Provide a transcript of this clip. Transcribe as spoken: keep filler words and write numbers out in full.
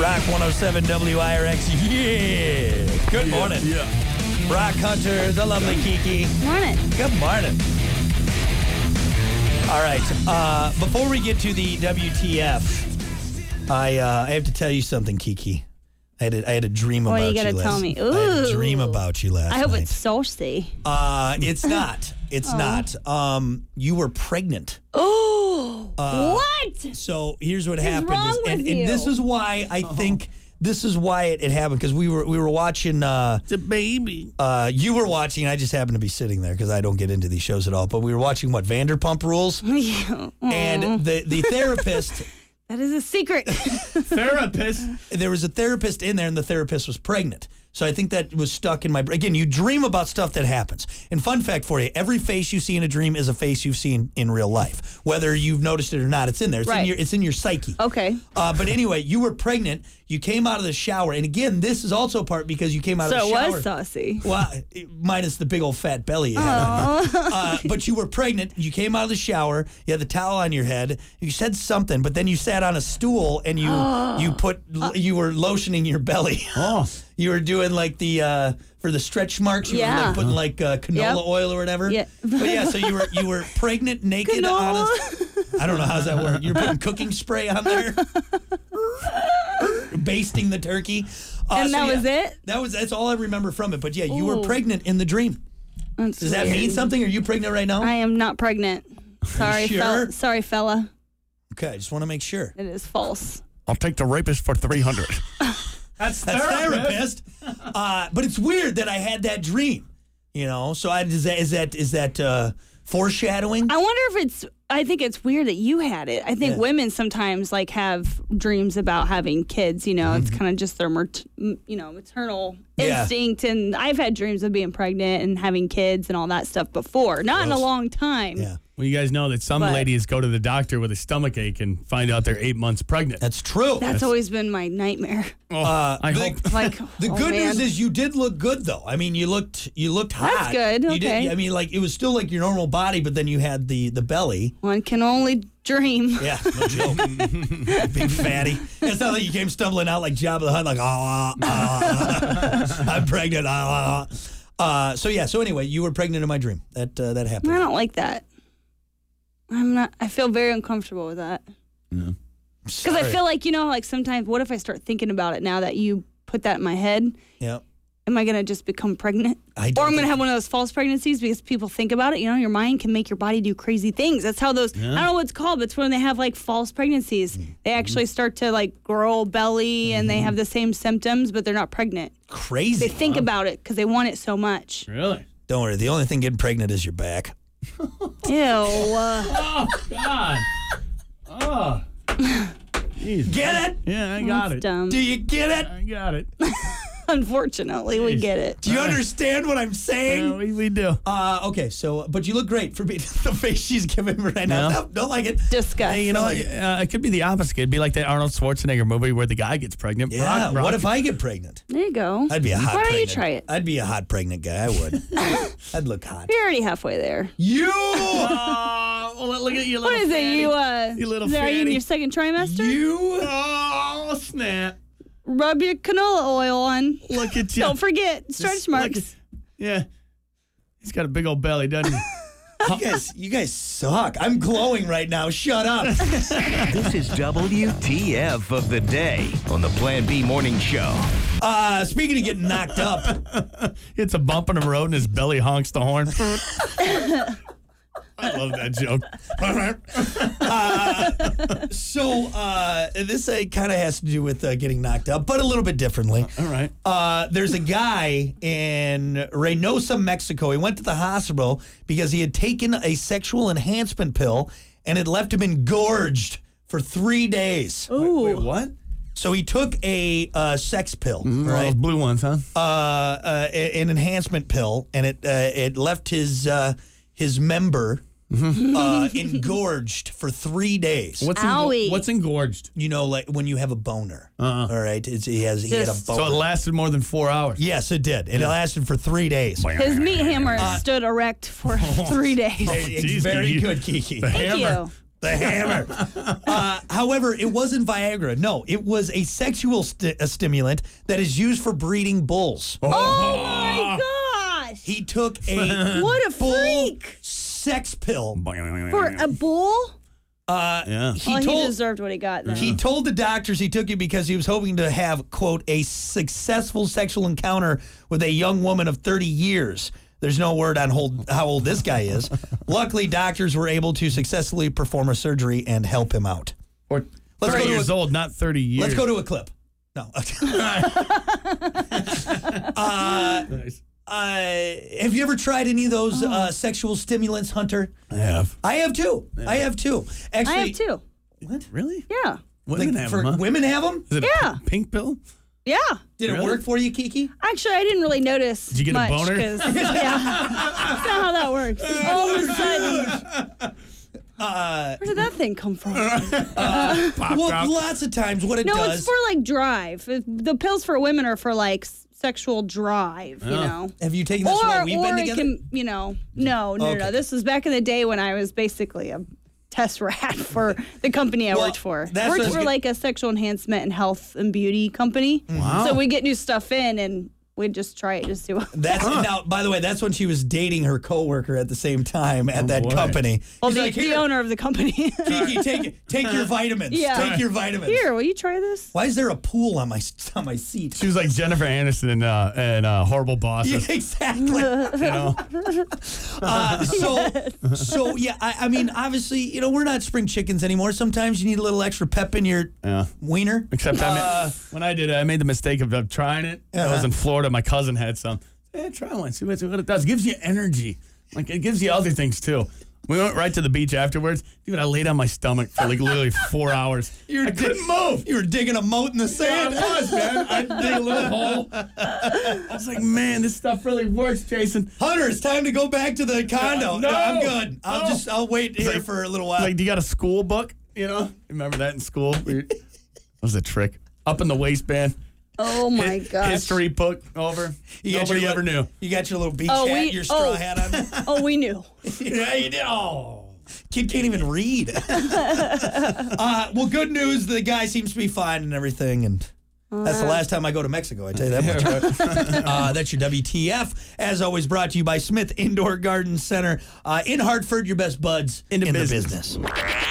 Rock one oh seven W I R X. Yeah. Good morning. Yeah. Rock Hunter, the lovely Kiki. Morning. Good morning. All right. Uh, before we get to the W T F, I uh, I have to tell you something, Kiki. I had a, I had a dream What about are you you going to last tell me? I had a Ooh. dream about you last I hope night. it's saucy. Uh, it's not. It's Oh. not. Um, you were pregnant. Oh, Uh, what? So here's what What's happened. wrong is, and, with and you? this is why I think this is why it, it happened, because we were we were watching. Uh, It's a baby. uh, you were watching. I just happened to be sitting there because I don't get into these shows at all. But we were watching what Vanderpump Rules, Yeah. and the the therapist. That is a secret. Therapist. There was a therapist in there, and the therapist was pregnant. So I think that was stuck in my brain. Again, you dream about stuff that happens. And fun fact for you, every face you see in a dream is a face you've seen in real life. Whether you've noticed it or not, it's in there. It's, in, Right. your, it's in your psyche. Okay. Uh, but anyway, you were pregnant. You came out of the shower. And again, this is also part because you came out So of the it shower. was saucy. Well, minus the big old fat belly you had. Uh, but you were pregnant. You came out of the shower. You had the towel on your head. You said something, but then you sat on a stool and you you put you were lotioning your belly. Oh. You were doing like the uh, for the stretch marks. You were Yeah. like putting like uh, canola Yep. oil or whatever. Yeah. But yeah, so you were you were pregnant, naked on a. I don't know how's that work. You're putting cooking spray on there, basting the turkey. Uh, And so that yeah, was it? That was that's all I remember from it. But yeah, you were Ooh. pregnant in the dream. That's Does that weird. mean something? Are you pregnant right now? I am not pregnant. Sorry, sure? fella. Sorry, fella. Okay, I just want to make sure. It is false. I'll take the rapist for three hundred. That's That's therapist. uh, but it's weird that I had that dream. You know, so I, is that is that is that uh, foreshadowing? I wonder if it's. I think it's weird that you had it. I think Yeah. women sometimes like have dreams about having kids. You know, it's kind of just their, mert- m- you know, maternal Yeah. instinct. And I've had dreams of being pregnant and having kids and all that stuff before. Not in a Gross. long time. Yeah, Well, you guys know that some But- ladies go to the doctor with a stomach ache and find out they're eight months pregnant. that's true. That's always been my nightmare. Oh, Uh, I the- hope. Like, The oh, good man. news is you did look good, though. I mean, you looked you looked hot. That's good, You okay. did, I mean, like it was still like your normal body, but then you had the the belly. One can only dream. Yeah, no joke. Big fatty. It's not like you came stumbling out like Jabba the Hutt, like ah, ah, ah. I'm pregnant. Ah, ah. Uh, so yeah. So anyway, you were pregnant in my dream. That uh, that happened. I don't like that. I'm not. I feel very uncomfortable with that. Because I Sorry. feel like, you know, like sometimes, what if I start thinking about it now that you put that in my head? Yeah. Am I going to just become pregnant? I Or don't I'm going to think- have one of those false pregnancies because people think about it. You know, your mind can make your body do crazy things. That's how those, I don't know what it's called, but it's when they have like false pregnancies. Mm-hmm. They actually start to like grow a belly and they have the same symptoms, but they're not pregnant. Crazy. They think about it because they want it so much. Really? Don't worry. The only thing getting pregnant is your back. Ew. Uh, Oh, God. Oh. Jeez. Get it? Yeah, I got that's it. dumb. Do you get it? I got it. Unfortunately, we get it. Do you understand what I'm saying? Yeah, we, we do. Uh, okay, so but you look great for being the face she's giving me right now. Yeah. No, don't like it. Disgust. Hey, you know, uh, it could be the opposite. It'd be like that Arnold Schwarzenegger movie where the guy gets pregnant. Yeah. Rock- Rock- What if I get pregnant? There you go. I'd be a hot. Why don't you pregnant- try it? I'd be a hot pregnant guy. I would. I'd look hot. You're already halfway there. You. Oh, well, look at you, What little is it? fatty. You uh, You little is that- are you in fatty. your second trimester? You. Oh, snap. Rub your canola oil on. Look at you. Don't forget stretch Just look marks. at- Yeah. He's got a big old belly, doesn't he? You guys, you guys suck. I'm glowing right now. Shut up. This is W T F of the day on the Plan B Morning Show. Uh, speaking of getting knocked up, It's a bump in the road and his belly honks the horn. I love that joke. so uh, this uh, kind of has to do with uh, getting knocked up, but a little bit differently. All right. Uh, there's a guy in Reynosa, Mexico. He went to the hospital because he had taken a sexual enhancement pill and it left him engorged for three days. Ooh. Wait, what? So he took a uh, sex pill, One of those right? blue ones, huh? Uh, uh, a- an enhancement pill, and it uh, it left his uh, his member uh, engorged for three days. What's Owie. what's engorged? You know, like when you have a boner. Uh-uh. All right, it's, he has he had a Just- boner. So it lasted more than four hours. Yes, it did. It lasted for three days. His meat hammer stood erect for three days. It's Jeez, very Kiki. good, Kiki. The Thank hammer. you. The hammer. uh, however, it wasn't Viagra. No, it was a sexual sti- a stimulant that is used for breeding bulls. Oh, my gosh. He took a What a bull freak. sex pill. For a bull? Uh, Yeah. He Well, he told deserved what he got then. he told the doctors he took it because he was hoping to have, quote, a successful sexual encounter with a young woman of thirty years. There's no word on hold, how old this guy is. Luckily, doctors were able to successfully perform a surgery and help him out. Or Let's thirty go to years a- old, not thirty years. Let's go to a clip. No. uh, Nice. uh, have you ever tried any of those uh, sexual stimulants, Hunter? I have. I have too. I have too. Actually, I have two. What? Really? Yeah. Women Like, have for them, huh? women have them? Is it Yeah. a p- pink pill? Yeah. Did it Really? work for you, Kiki? Actually, I didn't really notice. Did you get a much boner? 'cause- Yeah. That's not how that works. All of a sudden, Uh, where did that thing come from? Popped well, out. lots of times what it No, does. it's for like drive. It- The pills for women are for like s- sexual drive, you Oh. know. have you taken this Or, while we've or been it together? can, you know, no, no, Okay. no. This was back in the day when I was basically a test rat for the company I Well, worked for. that's what I Worked was for gonna- like a sexual enhancement and health and beauty company. Wow. So we get new stuff in and we'd just try it, just see what. That's now. By the way, that's when she was dating her coworker at the same time at Oh, that boy. company. Well, He's the, like, the "Here, owner of the company. Kiki, take take your vitamins. Yeah. Take your vitamins. Here, will you try this? Why is there a pool on my on my seat? She was like Jennifer Aniston in, uh, in uh, Horrible Bosses. Yeah, exactly. You know? Uh, so, so yeah. I, I mean, obviously, you know, we're not spring chickens anymore. Sometimes you need a little extra pep in your Yeah. wiener. Except I Uh, made, when I did it, I made the mistake of, of trying it. I was Uh-huh. in Florida. My cousin had some. Yeah, try one. See what, see what it does. It gives you energy. Like, it gives you other things, too. We went right to the beach afterwards. Dude, I laid on my stomach for like literally four hours. You're I couldn't dig- move. You were digging a moat in the Yeah, sand. I was, man. I dig a little hole. I was like, man, this stuff really works, Jason. Hunter, it's time to go back to the condo. No, I'm good. I'll no. just I'll wait here like- for a little while. Like, do you got a school book? You know? Remember that in school? We- That was a trick. Up in the waistband. Oh my gosh. History book over. You got Nobody your ever little- knew. You got your little beach Oh, hat, we- your straw oh. hat on. Oh, we knew. Yeah, you did. Oh, kid can't even read. uh, well, good news. The guy seems to be fine and everything, and that's the last time I go to Mexico. I tell you that much. uh, that's your W T F. As always, brought to you by Smith Indoor Garden Center uh, in Hartford. Your best buds In the in business. the business.